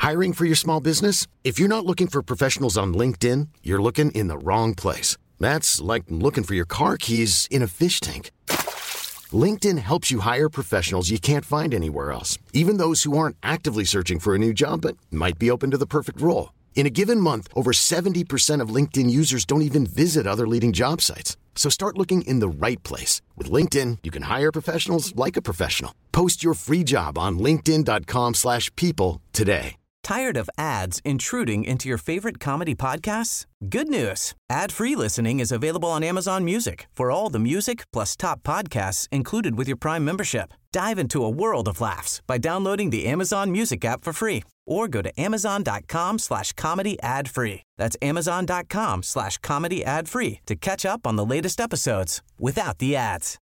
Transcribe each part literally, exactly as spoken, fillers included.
Hiring for your small business? If you're not looking for professionals on LinkedIn, you're looking in the wrong place. That's like looking for your car keys in a fish tank. LinkedIn helps you hire professionals you can't find anywhere else, even those who aren't actively searching for a new job but might be open to the perfect role. In a given month, over seventy percent of LinkedIn users don't even visit other leading job sites. So start looking in the right place. With LinkedIn, you can hire professionals like a professional. Post your free job on linkedin.com slash people today. Tired of ads intruding into your favorite comedy podcasts? Good news. Ad-free listening is available on Amazon Music for all the music plus top podcasts included with your Prime membership. Dive into a world of laughs by downloading the Amazon Music app for free or go to amazon.com slash comedy ad free. That's amazon.com slash comedy ad free to catch up on the latest episodes without the ads.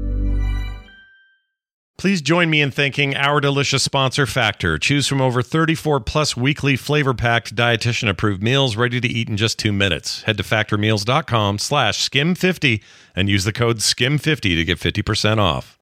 Please join me in thanking our delicious sponsor, Factor. Choose from over thirty-four plus weekly flavor-packed dietitian-approved meals ready to eat in just two minutes. Head to factormeals.com slash skim50 and use the code skim fifty to get fifty percent off.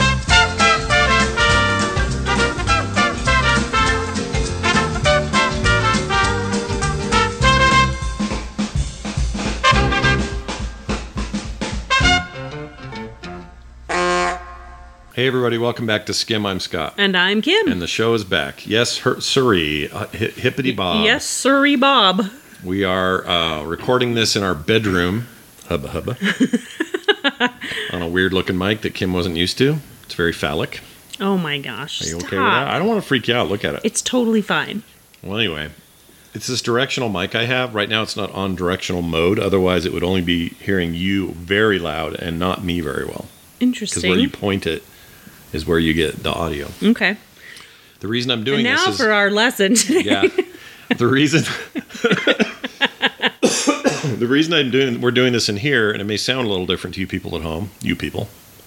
Hey everybody, welcome back to Skim. I'm Scott. And I'm Kim. And the show is back. Yes, her, sirree, uh, hi- hippity bob. Yes, sirree bob. We are uh, recording this in our bedroom, hubba hubba, on a weird looking mic that Kim wasn't used to. It's very phallic. Oh my gosh, Are you stop. okay with that? I don't want to freak you out. Look at it. It's totally fine. Well, anyway, it's this directional mic I have. Right now it's not on directional mode. Otherwise it would only be hearing you very loud and not me very well. Interesting. Because where you point it is where you get the audio. Okay. The reason I'm doing and now this is... for our lesson today. Yeah. The reason... the reason I'm doing we're doing this in here, and it may sound a little different to you people at home, you people,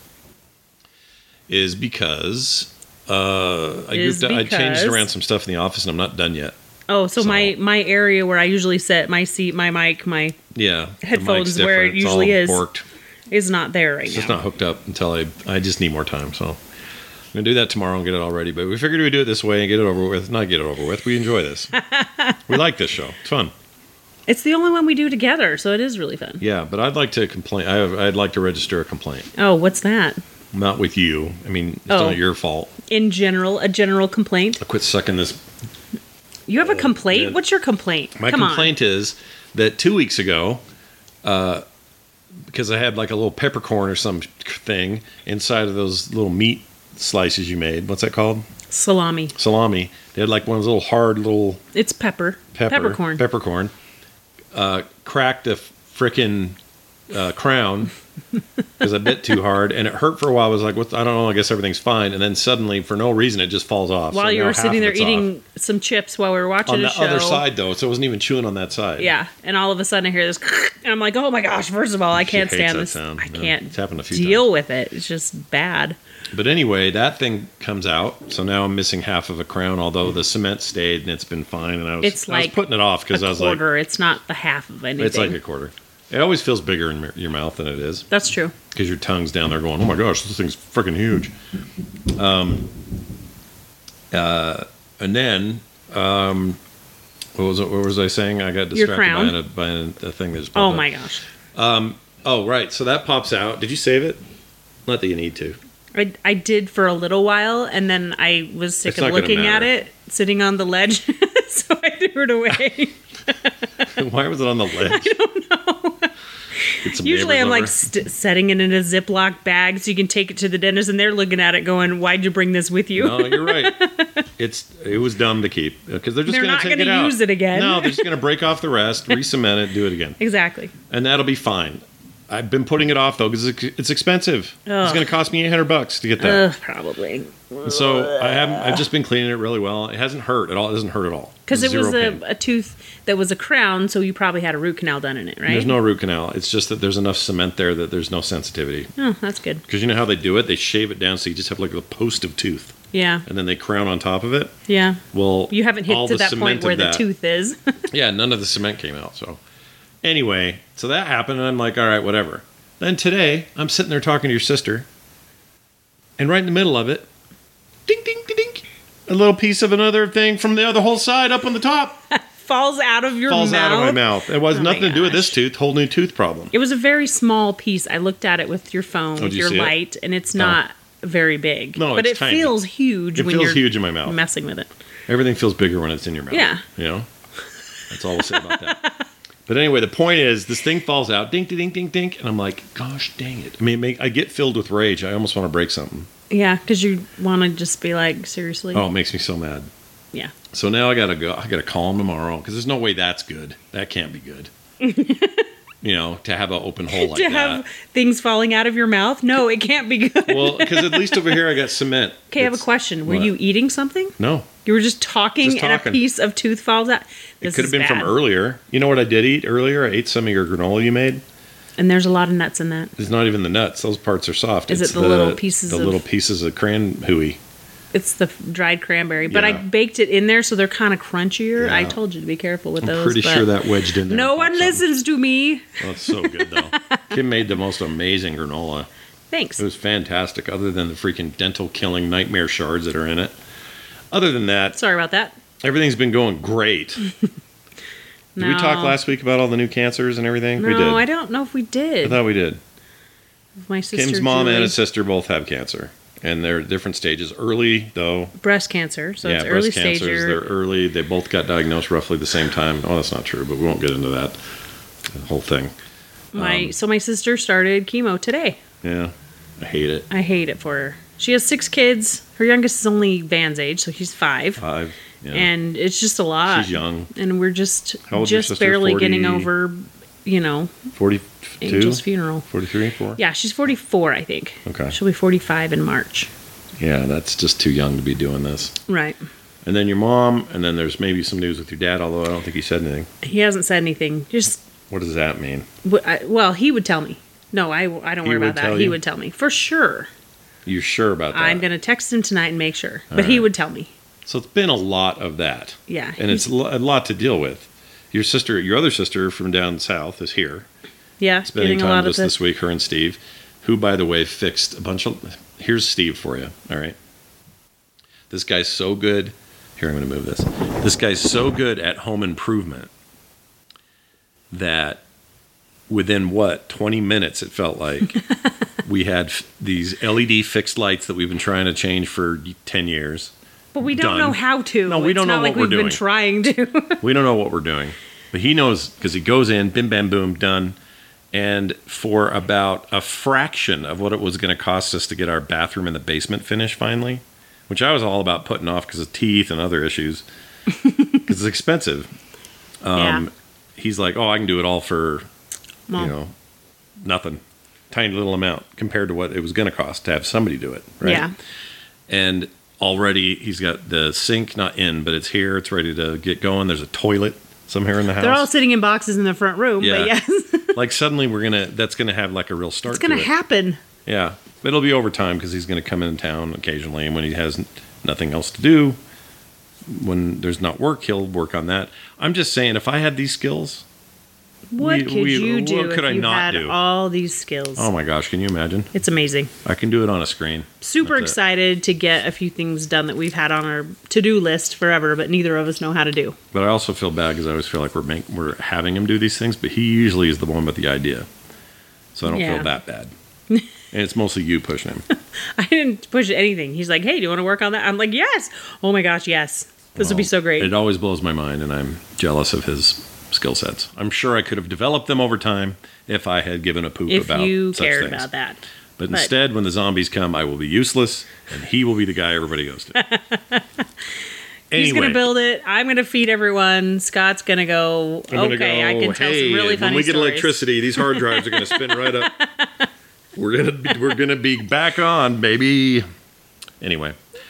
is because uh, I, Is grouped, I because- changed around some stuff in the office, and I'm not done yet. Oh, so, So- my my area where I usually set my seat, my mic, my Yeah. the Headphones mic's where different. it It's usually all is. borked. is not there right It's now. just not hooked up until I... I just need more time, so... I'm going to do that tomorrow and get it all ready, but we figured we'd do it this way and get it over with. Not get it over with. We enjoy this. We like this show. It's fun. It's the only one we do together, so it is really fun. Yeah, but I'd like to complain. I have, I'd like to register a complaint. Oh, what's that? Not with you. I mean, it's Oh. not your fault. In general, a general complaint. I quit sucking this. You have a complaint? yeah. What's your complaint? My Come complaint is that two weeks ago, uh, because I had like a little peppercorn or some thing inside of those little meat slices you made. What's that called? on. Salami. Salami. They had like one of those little hard little It's pepper. pepper, Peppercorn. Peppercorn. Uh, cracked a frickin' uh, crown because I bit too hard, and it hurt for a while. I was like, "What? I don't know. I guess everything's fine." And then suddenly, for no reason, it just falls off. While So you now were half sitting of there it's eating off. some chips while we were watching On a the show. other side, though, so it wasn't even chewing on that side. Yeah, and all of a sudden I hear this, and I'm like, oh my gosh, first of all, I She can't hates stand that this. sound. I Yeah, can't it's happened a few deal with it. It's just bad. But anyway, that thing comes out, so now I'm missing half of a crown, although the cement stayed and it's been fine. And I was, It's I was like putting it off because I A was like, quarter. It's not the half of anything. it's like a quarter. It always feels bigger in your mouth than it is That's true. because your tongue's down there going, oh my gosh, this thing's freaking huge. Um, uh, and then, um, what was it, what was I saying? I got Your distracted crown? by, a, by a, a thing that just Oh popped up. my gosh. Oh, right. So that pops out. Did you save it? Not that you need to. I, I did for a little while, and then I was sick It's of not gonna looking at matter. it sitting on the ledge, so I threw it away. Why was it on the ledge? I don't know. Usually I'm like st- setting it in a Ziploc bag so you can take it to the dentist, and they're looking at it going, why'd you bring this with you? No, you're right. It's it was dumb to keep because they're just They're going not to take gonna it out. use it again. No, they're just going to break off the rest, re-cement it, do it again, Exactly. and that'll be fine. I've been putting it off though because it's expensive. It's Ugh. going to cost me eight hundred bucks to get that. Ugh, probably. And so I haven't. I've just been cleaning it really well. It hasn't hurt at all. It doesn't hurt at all. Because it was Zero a, pain. a tooth that was a crown, so you probably had a root canal done in it, right? There's no root canal. It's just that there's enough cement there that there's no sensitivity. Oh, that's good. Because you know how they do it? They shave it down so you just have like a post of tooth, Yeah. and then they crown on top of it. Yeah. Well, You haven't hit all to the that cement point of where the that- tooth is. Yeah, none of the cement came out. So anyway, so that happened, and I'm like, all right, whatever. Then today, I'm sitting there talking to your sister, and right in the middle of it, ding, ding, ding, ding, a little piece of another thing from the other whole side up on the top. Falls out of your Falls mouth. out of my mouth. It was Oh nothing my to do with gosh. this tooth. Whole new tooth problem. It was a very small piece. I looked at it with your phone, Oh, with did you your see it? light, and it's not very big. No, but it's it tiny. feels huge It when feels you're huge in my mouth. messing with it. Everything feels bigger when it's in your mouth. Yeah. You know? That's all we'll say about that. But anyway, the point is, this thing falls out, dink, dink, dink, dink, and I'm like, gosh, dang it. I mean, make, I get filled with rage. I almost want to break something. Yeah, because you want to just be like, seriously? Oh, it makes me so mad. Yeah. So now I gotta go. I gotta call him tomorrow because there's no way that's good. That can't be good. You know, to have an open hole like to that. have things falling out of your mouth? No, it can't be good. Well, because at least over here I got cement. Okay, I have a It's- question. Were what? you eating something? No, You were just talking, Just and a talking. piece of tooth falls out. it This could have is been bad. from earlier. You know what I did eat earlier? I ate some of your granola you made. And there's a lot of nuts in that. It's not even the nuts; those parts are soft. Is It's it the little pieces The of- little pieces of cran hooey. It's the f- dried cranberry, but I Yeah. baked it in there, so they're kind of crunchier. I Yeah. told you to be careful with I'm those. pretty but sure that wedged in there. no and one popped something. listens to me. Oh, it's so good though. Kim made the most amazing granola. Thanks. It was fantastic. Other than the freaking dental killing nightmare shards that are in it. Other than that, Sorry about that. everything's been going great. Did No. we talk last week about all the new cancers and everything? No, we did. I don't know if we I did. thought we did. My sister Kim's mom Julie, and his sister both have cancer, and they're at different stages. Early though, breast cancer, so yeah, it's early breast stage. cancers. They're early. They both got diagnosed roughly the same time. Oh, that's not true, but we won't get into that the whole thing. My um, so my sister started chemo today. Yeah, I hate it. I hate it for her. She has six kids. Her youngest is only Van's age, so he's five, Five. Yeah. and it's just a lot. She's young. and we're just How old's your just sister? barely getting forty over, you know, forty-two, Angel's funeral. forty-three, four. Yeah, she's forty-four, I think. Okay. She'll be forty-five in March. Yeah, that's just too young to be doing this. Right. And then your mom, and then there's maybe some news with your dad, although I don't think he said anything. He hasn't said anything. Just What does that mean? w- I- well, he would tell me. No, I, I don't He worry would about tell that. He you? would tell me for sure. You sure about that? I'm gonna text him tonight and make sure. All But he right. would tell me. So it's been a lot of that. Yeah, And it's a lo- a lot to deal with. Your sister, your other sister from down south is here, Yeah, spending getting a time lot with of us the, this week, her and Steve, who, by the way, fixed a bunch of... Here's Steve for you, all right? This guy's so good. Here, I'm going to move this. This guy's so good at home improvement that within, what, twenty minutes, it felt like, we had f- these L E D fixed lights that we've been trying to change for ten years. But we don't done. know how to. No, we It's don't not know like what we're we've been doing. trying to. We don't know what we're doing, but he knows because he goes in, bim, bam, boom, done. And for about a fraction of what it was going to cost us to get our bathroom in the basement finished finally, which I was all about putting off because of teeth and other issues, because it's expensive. Um, Yeah. He's like, oh, I can do it all for, Well, you know, nothing, tiny little amount compared to what it was going to cost to have somebody do it, right? Yeah. And already he's got the sink not in, but it's here. It's ready to get going. There's a toilet somewhere in the house. They're all sitting in boxes in the front room, Yeah. but yes, Like suddenly we're gonna that's gonna have like a real start. it's going to to it. happen. Yeah, it'll be over time because he's gonna come in town occasionally, and when he has n- nothing else to do, when there's not work, he'll work on that. I'm just saying, if I had these skills, What We- could we- you what do could if I you not had do? all these skills? oh my gosh, can you imagine? It's amazing. I can do it on a screen. Super That's it. excited to get a few things done that we've had on our to-do list forever, but neither of us know how to do. But I also feel bad because I always feel like we're make, we're having him do these things, but he usually is the one with the idea, so I don't Yeah. feel that bad. And it's mostly you pushing him. I didn't push anything. He's like, "Hey, do you want to work on that?" I'm like, "Yes." Oh my gosh, yes. This would be Well, so great. It always blows my mind, and I'm jealous of his skill sets. I'm sure I could have developed them over time if I had given a poop if about you such cared things. about that. But, But- instead, when the zombies come, I will be useless, and he will be the guy everybody goes to. He's Anyway, gonna build it. I'm gonna feed everyone. Scott's gonna go. I'm gonna Okay, go, I can tell hey, some really when funny we get stories. electricity, these hard drives are going to spin right up. We're gonna be, we're gonna be back on, baby. Anyway,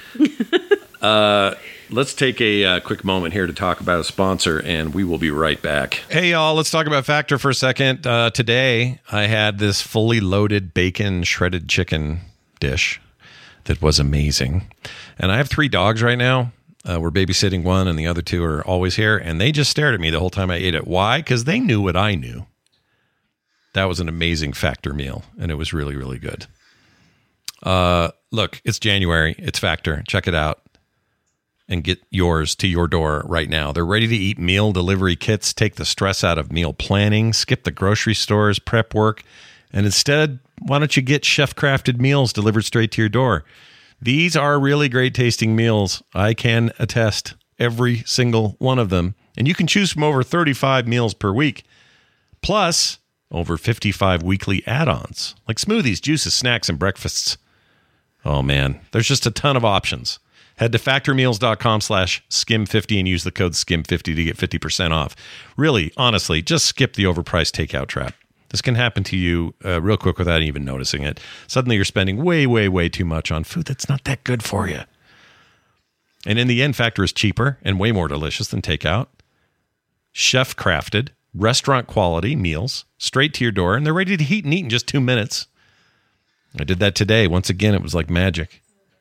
uh, let's take a uh, quick moment here to talk about a sponsor, and we will be right back. Hey, y'all, let's talk about Factor for a second. Uh, today, I had this fully loaded bacon shredded chicken dish that was amazing. And I have three dogs right now. Uh, we're babysitting one, and the other two are always here, and they just stared at me the whole time I ate it. Why? Because they knew what I knew. That was an amazing Factor meal, and it was really, really good. Uh, look, it's January. It's Factor. Check it out. and get yours to your door right now. They're ready-to-eat meal delivery kits. Take the stress out of meal planning, skip the grocery stores, prep work, and instead, why don't you get chef-crafted meals delivered straight to your door? These are really great-tasting meals. I can attest every single one of them. And you can choose from over thirty-five meals per week, plus over fifty-five weekly add-ons, like smoothies, juices, snacks, and breakfasts. Oh, man, there's just a ton of options. Head to factormeals.com slash skim fifty and use the code skim fifty to get fifty percent off. Really, honestly, just skip the overpriced takeout trap. This can happen to you uh, real quick without even noticing it. Suddenly you're spending way, way, way too much on food that's not that good for you. And in the end, Factor is cheaper and way more delicious than takeout. Chef-crafted, restaurant-quality meals straight to your door, and they're ready to heat and eat in just two minutes. I did that today. Once again, it was like magic.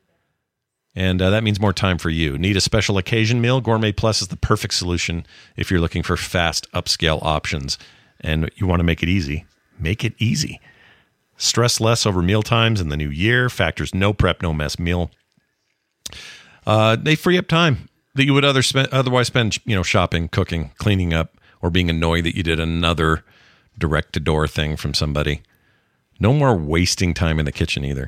And uh, that means more time for you. Need a special occasion meal? Gourmet Plus is the perfect solution if you're looking for fast, upscale options and you want to make it easy. Make it easy. Stress less over meal times in the new year. Factor's no prep, no mess meal. Uh, they free up time that you would other spend, otherwise spend, you know, shopping, cooking, cleaning up, or being annoyed that you did another direct-to-door thing from somebody. No more wasting time in the kitchen either.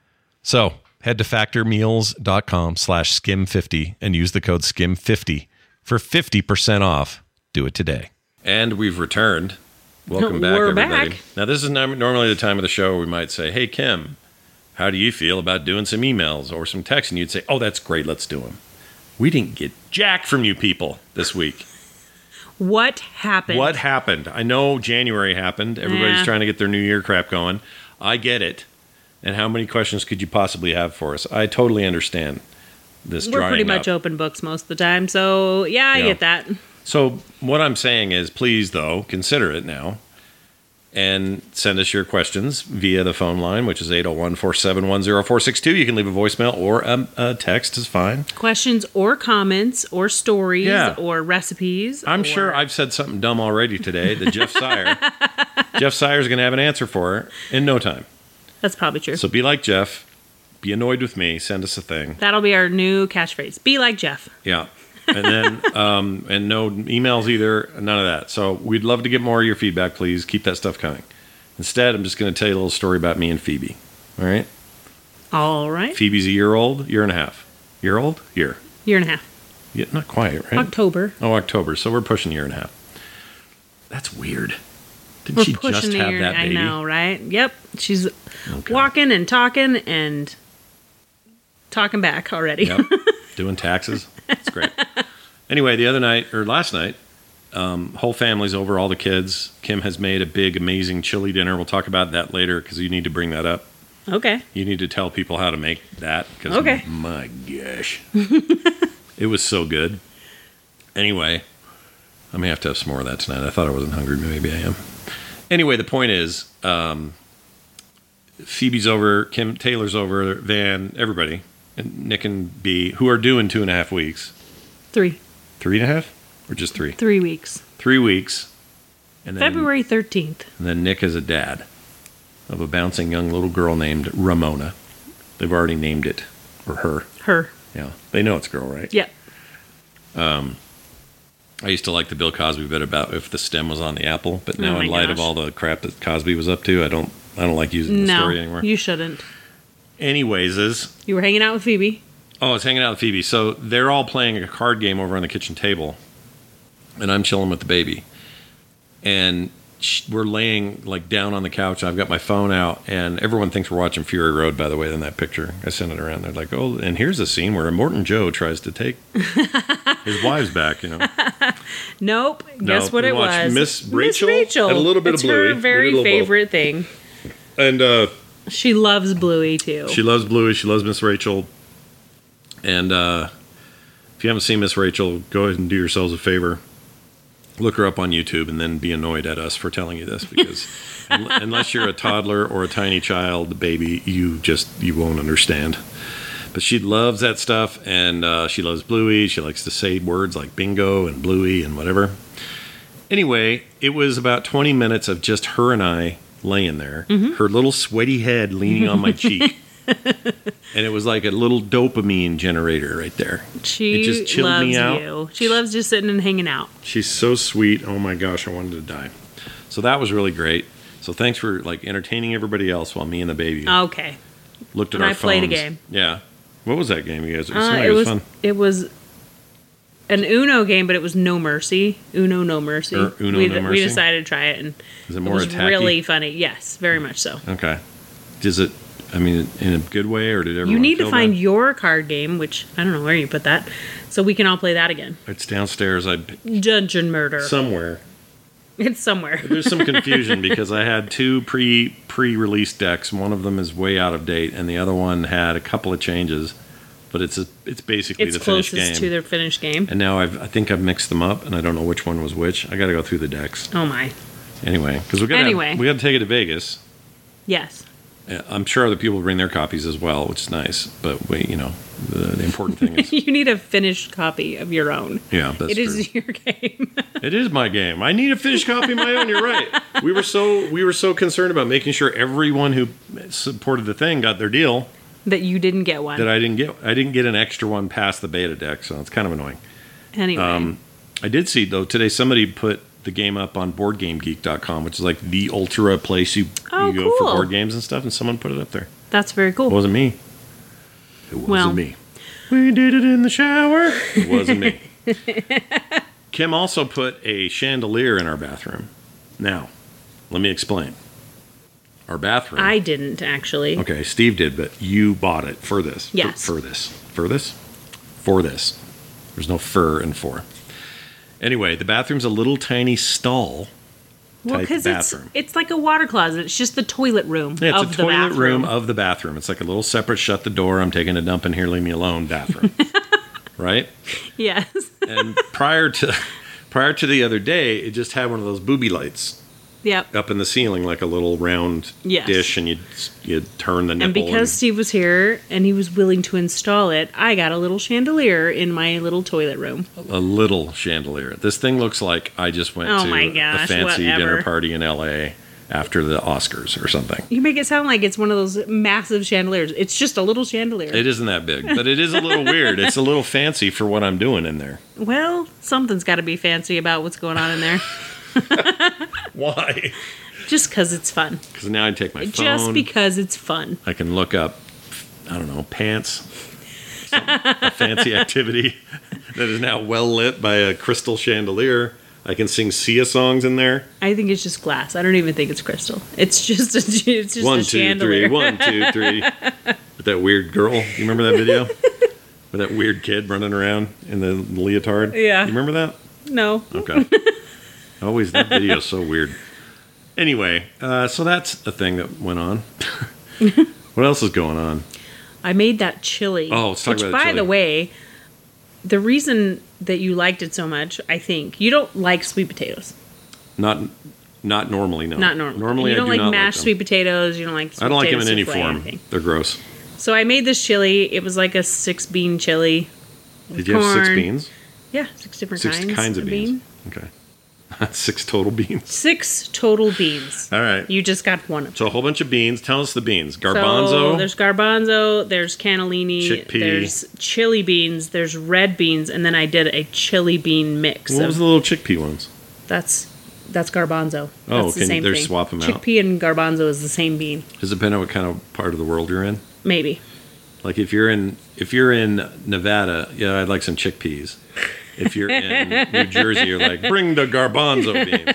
So head to factormeals.com slash skim50 and use the code skim fifty for fifty percent off. Do it today. And we've returned. Welcome back, We're everybody. back. Now, this is normally the time of the show where we might say, hey, Kim, how do you feel about doing some emails or some texts? And you'd say, oh, that's great. Let's do them. We didn't get jack from you people this week. What happened? What happened? I know January happened. Everybody's Yeah. trying to get their New Year crap going. I get it. And how many questions could you possibly have for us? I totally understand this We're drying pretty much up. open books most of the time, so yeah, I Yeah. get that. So what I'm saying is, please, though, consider it now and send us your questions via the phone line, which is eight oh one, four seven one, oh four six two. You can leave a voicemail or a, a text is fine. Questions or comments or stories Yeah. or recipes. I'm or- sure I've said something dumb already today that Jeff Sire, Jeff Sire's going to have an answer for in no time. That's probably true. So be like Jeff. Be annoyed with me. Send us a thing. That'll be our new catchphrase. Be like Jeff. Yeah. And then, um, and no emails either. None of that. So we'd love to get more of your feedback, please. Keep that stuff coming. Instead, I'm just going to tell you a little story about me and Phoebe. All right? All right. Phoebe's a year old, year and a half. Year old? Year. Year and a half. Yeah, not quite, right? October. Oh, October. So we're pushing a year and a half. That's weird. Didn't We're she pushing just the have year. that baby? I know, right? Yep. She's Okay. walking and talking and talking back already. Yep. Doing taxes. It's great. Anyway, the other night, or last night, um, whole family's over, all the kids. Kim has made a big, amazing chili dinner. We'll talk about that later because you need to bring that up. Okay. You need to tell people how to make that because, Okay. my gosh, it was so good. Anyway, I may have to have some more of that tonight. I thought I wasn't hungry. Maybe I am. Anyway, the point is, um, Phoebe's over, Kim Taylor's over, Van, everybody, and Nick and B, who are due in two and a half weeks. Three. Three and a half? Or just three? Three weeks. Three weeks. And then, February thirteenth. And then Nick is a dad of a bouncing young little girl named Ramona. They've already named it. Or her. Her. Yeah. They know it's a girl, right? Yep. I used to like the Bill Cosby bit about if the stem was on the apple, but now Oh my in light of gosh. all the crap that Cosby was up to, I don't I don't like using the No, story anymore. you shouldn't. Anyways, is You were hanging out with Phoebe. oh, I was hanging out with Phoebe. So they're all playing a card game over on the kitchen table, and I'm chilling with the baby. And sh- we're laying like down on the couch. I've got my phone out, and everyone thinks we're watching Fury Road. By the way, in that picture, I sent it around. They're like, "Oh, and here's a scene where Morton Joe tries to take his wives back." You know, Nope. No, Guess what we it watched was? Miss Rachel Rachel. and a little bit of it's Bluey. her We very did a little both. favorite thing. and uh, She loves Bluey too. she loves Bluey. She loves Miss Rachel. And uh, if you haven't seen Miss Rachel, go ahead and do yourselves a favor. Look her up on YouTube and then be annoyed at us for telling you this because un- unless you're a toddler or a tiny child, baby, you just you won't understand. But she loves that stuff, and uh, she loves Bluey. She likes to say words like bingo and Bluey and whatever. Anyway, it was about twenty minutes of just her and I laying there, her little sweaty head leaning on my cheek, And it was like a little dopamine generator right there. She it just chilled loves me out. you. She loves just sitting and hanging out. She's so sweet. Oh my gosh, I wanted to die. So that was really great. So thanks for like entertaining everybody else while me and the baby Okay. looked at And our I phones. played a game. Yeah. What was that game you guys? It, Uh, like it was fun. it was an Uno game, but it was No Mercy. Uno No Mercy. Or Uno we, No we Mercy? decided to try it, and Is it it more was attacky? really funny. Yes, very much so. Okay. Does it? I mean, in a good way, or did everyone? You need to feel find bad? your card game, which I don't know where you put that, so we can all play that again. It's downstairs. I Dungeon Murder. somewhere. It's somewhere. There's some confusion because I had two pre pre release decks. One of them is way out of date, and the other one had a couple of changes. But it's a, it's basically It's the finished game. closest to their finished game. And now I've I think I've mixed them up, and I don't know which one was which. I got to go through the decks Oh my. anyway because we got Anyway. we got to take it to Vegas. Yes. Yeah, I'm sure other people bring their copies as well, which is nice. But we, you know, the, the important thing is, You need a finished copy of your own. yeah, that's It true. is your game. It is my game. I need a finished copy of my own. You're right. We were so we were so concerned about making sure everyone who supported the thing got their deal That you didn't get one. that I didn't get. I didn't get an extra one past the beta deck, so it's kind of annoying. anyway. Um, I did see though today somebody put the game up on board game geek dot com, which is like the ultra place you Oh, you go for cool. board games and stuff, and someone put it up there. That's very It cool. wasn't me. It wasn't Well. me. We did it in the shower. It wasn't me. Kim also put a chandelier in our bathroom. Now, let me explain. Our bathroom. I didn't actually. Okay, Steve did, but you bought it for this. Yes. For, for this. For this? For this. There's no fur in for. Anyway, the bathroom's a little tiny stall Well, type because it's bathroom. it's like a water closet. It's just the toilet room Yeah, it's of a the toilet bathroom. room of the bathroom. It's like a little separate, shut the door, I'm taking a dump in here, leave me alone bathroom. Right? Yes. And prior to prior to the other day, it just had one of those booby lights Yep. up in the ceiling, like a little round Yes. dish, and you'd, you'd turn the nipple. And because Steve was here and he was willing to install it, I got a little chandelier in my little toilet room. a little chandelier. This thing looks like I just went Oh to my a gosh, fancy whatever. dinner party in L A after the Oscars or something. You make it sound like it's one of those massive chandeliers. It's just a little chandelier. It isn't that big, but it is a little weird. It's a little fancy for what I'm doing in there. Well, something's got to be fancy about what's going on in there. Why? Just because it's fun. Because now I take my phone. Just because it's fun. I can look up, I don't know, pants. Some, a fancy activity that is now well lit by a crystal chandelier. I can sing Sia songs in there. I think it's just glass. I don't even think it's crystal. It's just a, it's just One, a two, chandelier. three. One, two, three. With that weird girl. You remember that video? With that weird kid running around in the leotard? Yeah. You remember that? No. Okay. Always, that video's so weird. Anyway, uh, so that's a thing that went on. What else is going on? I made that chili. Oh, let's talk which, about the by chili. the way, the reason that you liked it so much, I think, you don't like sweet potatoes. Not not normally, no. Not normally. Normally, you don't I do like not mashed like them. sweet potatoes. You don't like sweet I don't like them potato in any souffle, form. anything. They're gross. So I made this chili. It was like a six bean chili. Did you have six corn. beans? Yeah, six different Six kinds, kinds of beans. bean. Okay. Six total beans. Six total beans. All right. You just got one of them. So a whole bunch of beans. Tell us the beans. So Garbanzo. there's garbanzo, there's cannellini, Chickpea. there's chili beans, there's red beans, and then I did a chili bean mix. what of, was the little chickpea ones? That's that's garbanzo. Oh, That's the can same they thing. swap 'em out? Chickpea and garbanzo is the same bean. Does it depend on what kind of part of the world you're in? Maybe. Like if you're in if you're in Nevada, yeah, I'd like some chickpeas. If you're in New Jersey, you're like, bring the garbanzo beans.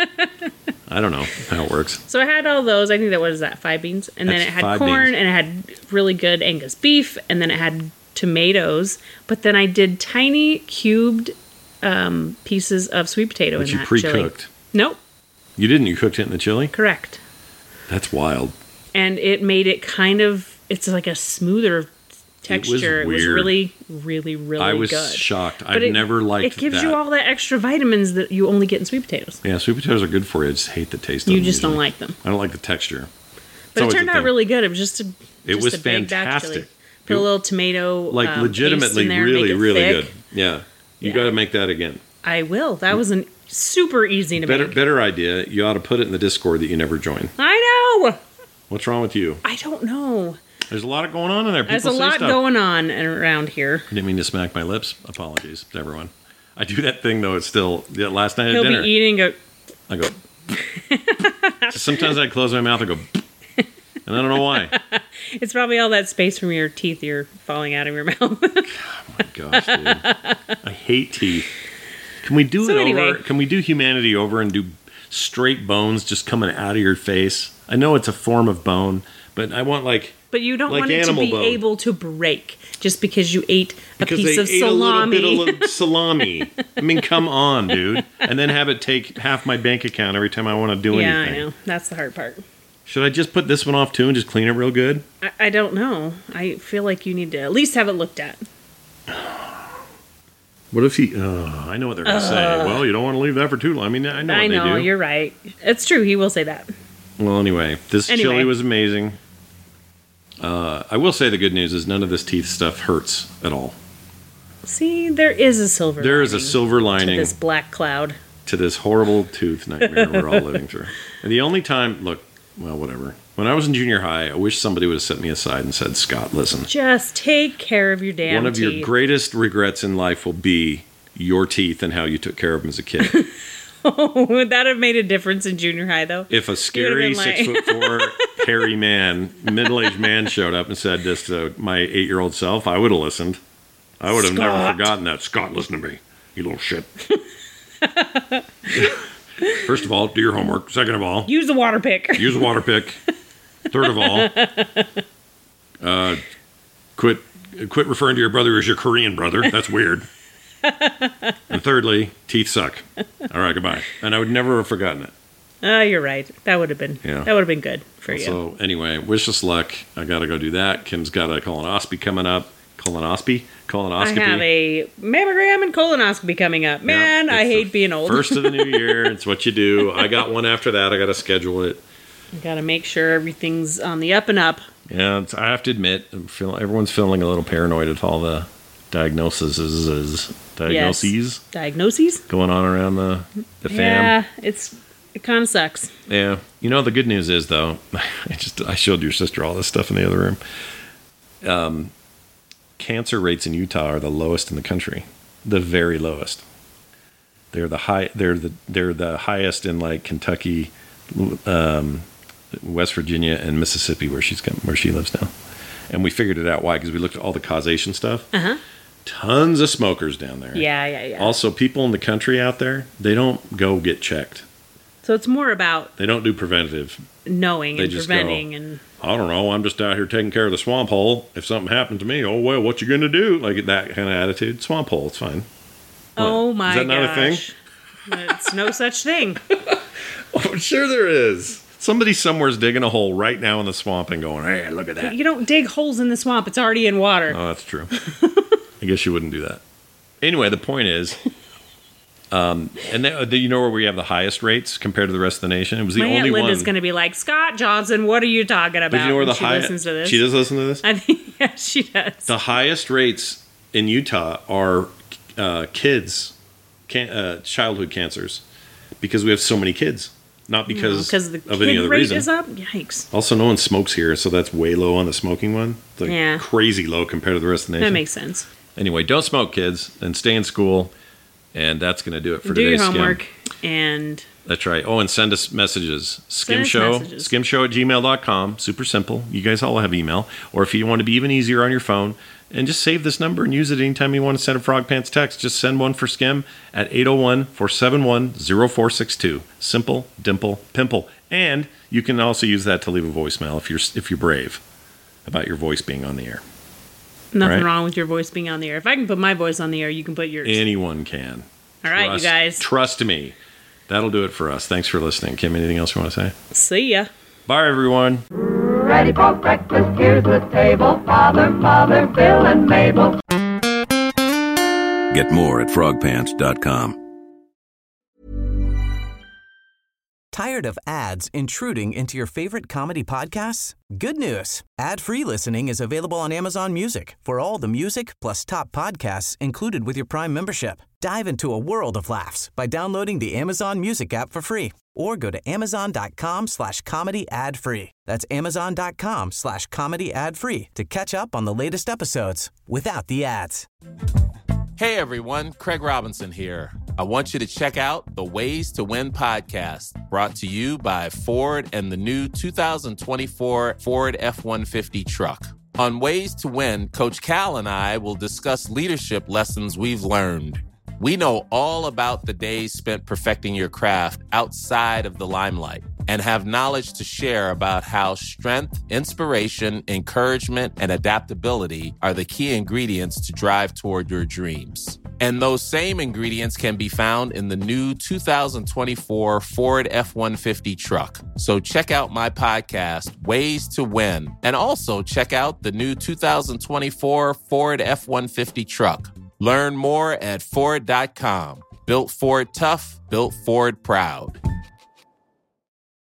I don't know how it works. So I had all those. I think that was that five beans, and then That's it had five corn, beans. and it had really good Angus beef, and then it had tomatoes. But then I did tiny cubed um, pieces of sweet potato But in you that chili. pre-cooked. Nope, You didn't. You cooked it in the chili. correct. That's wild. And it made it kind of. It's like a smoother texture. It was, weird. really, really, really I was good. shocked. But I've it- never liked It gives that. you all that extra vitamins that you only get in sweet potatoes. Yeah, sweet potatoes are good for you. I just hate the taste of You them. just don't usually. like them. I don't like the texture. It's But it always turned a out thing. really good. It was just a. It just was a big batch chili. fantastic. Put It- a little tomato, Like um, legitimately, paste in there, really, make it really thick. good. Yeah, you Yeah. got to make that again. I will. That was an super easy to Better, make. better idea. You ought to put it in the Discord that you never join. I know. What's wrong with you? I don't know. There's a lot going on in there. People There's a say lot stuff. going on around here. I didn't mean to smack my lips. Apologies to everyone. I do that thing, though. It's still, yeah, last night He'll at dinner. be eating a... I go... Sometimes I close my mouth and go... And I don't know why. It's probably all that space from your teeth you're falling out of your mouth. Oh my gosh, dude. I hate teeth. Can we do So it anyway. over? Can we do humanity over and do straight bones just coming out of your face? I know it's a form of bone, but I want like... But you don't Like want it to animal be bone. able to break just because you ate a Because piece they of ate salami. a little bit of salami. I mean, come on, dude. And then have it take half my bank account every time I want to do yeah, anything. I know. That's the hard part. Should I just put this one off too and just clean it real good? I, I don't know. I feel like you need to at least have it looked at. What if he... Uh, I know what they're going to say. Well, you don't want to leave that for too long. I mean, I know what I they know, do. you're right. It's true. He will say that. Well, anyway, this Anyway. chili was amazing. Uh, I will say the good news is none of this teeth stuff hurts at all. See, there is a silver There is a lining silver to lining this black cloud. to this horrible tooth nightmare we're all living through. And the only time, look, well, whatever. When I was in junior high, I wish somebody would have set me aside and said, Scott, listen, Just take care of your damn one of teeth. your greatest regrets in life will be your teeth and how you took care of them as a kid. Oh, would that have made a difference in junior high, though? If a scary been like- six foot four hairy man, middle aged man showed up and said this to my eight year old self, I would have listened. I would have never Scott. forgotten that. Scott, listen to me, you little shit. First of all, do your homework. Second of all, Use the water pick. use a water pick. Third of all, uh, quit quit referring to your brother as your Korean brother. That's weird. And thirdly, teeth suck. All right, goodbye. And I would never have forgotten it. Oh, you're right. That would have been Yeah. that would have been good for you. So anyway, wish us luck. I got to go do that. Kim's got a colonoscopy coming up. Colonoscopy? I Colonoscopy. have a mammogram and colonoscopy coming up. Man, Yeah, I it's the hate being old. First of the new year. It's what you do. I got one after that. I got to schedule it. Got to make sure everything's on the up and up. Yeah, it's, I have to admit, I'm feel, everyone's feeling a little paranoid at all the diagnoses, is, diagnoses Yes. Diagnoses? going on around the, the fam. Yeah, it's it kind of sucks. Yeah. You know, the good news is, though, I just I showed your sister all this stuff in the other room. Um, cancer rates in Utah are the lowest in the country, the very lowest. They're the high. They're the they're the highest in like Kentucky, um, West Virginia, and Mississippi, where she's come, where she lives now. And we figured it out why, because we looked at all the causation stuff. Uh huh. Tons of smokers down there. Yeah, yeah, yeah. Also, people in the country out there, they don't go get checked. So it's more about They don't do preventative. knowing They and just preventing go, and I don't know. I'm just out here taking care of the swamp hole. If something happened to me, oh well, what you gonna do? Like that kind of attitude. Swamp hole, it's fine. oh What? my Is that not a thing? gosh. It's no such thing. Oh, sure there is. Somebody somewhere's digging a hole right now in the swamp and going, hey, look at that. You don't dig holes in the swamp. It's already in water. Oh, that's true. I guess you wouldn't do that. Anyway, the point is, um, and they, you know where we have the highest rates compared to the rest of the nation? It was the My Aunt only Linda's one. going to be like, Scott Johnson, what are you talking about? But you know where when the she highest? listens to this. She does listen to this. I think, yeah, she does. The highest rates in Utah are uh, kids, can, uh, childhood cancers, because we have so many kids, not because Because the of any kid other rate reason. is up? Yikes. Also, no one smokes here, so that's way low on the smoking one. It's like Yeah. crazy low compared to the rest of the nation. That makes sense. Anyway, don't smoke, kids, and stay in school. And that's going to do it for Do your today's homework Skim. and That's right. Oh, and send us messages. Skim us Show, messages. skimshow at gmail dot com. Super simple. You guys all have email. Or if you want to be even easier on your phone, and just save this number and use it anytime you want to send a Frog Pants text. Just send one for Skim at eight oh one, four seven one, oh four six two. Simple, dimple, pimple. And you can also use that to leave a voicemail if you're if you're brave about your voice being on the air. nothing Right. wrong with your voice being on the air. If I can put my voice on the air, you can put yours. Anyone can. All right, Trust- you guys. Trust me. That'll do it for us. Thanks for listening. Kim, anything else you want to say? See ya. Bye, everyone. Ready for breakfast, here's the table. Father, Mother, Bill, and Mabel. Get more at frog pants dot com. Tired of ads intruding into your favorite comedy podcasts? Good news. Ad-free listening is available on Amazon Music for all the music plus top podcasts included with your Prime membership. Dive into a world of laughs by downloading the Amazon Music app for free or go to amazon.com slash comedy ad free. That's amazon.com slash comedy ad free to catch up on the latest episodes without the ads. Hey everyone, Craig Robinson here. I want you to check out the Ways to Win podcast, brought to you by Ford and the new two thousand twenty-four Ford F one fifty truck. On Ways to Win, Coach Cal and I will discuss leadership lessons we've learned. We know all about the days spent perfecting your craft outside of the limelight and have knowledge to share about how strength, inspiration, encouragement, and adaptability are the key ingredients to drive toward your dreams. And those same ingredients can be found in the new two thousand twenty-four Ford F one fifty truck. So check out my podcast, Ways to Win, and also check out the new two thousand twenty-four Ford F one fifty truck. Learn more at Ford dot com. Built Ford tough, built Ford proud.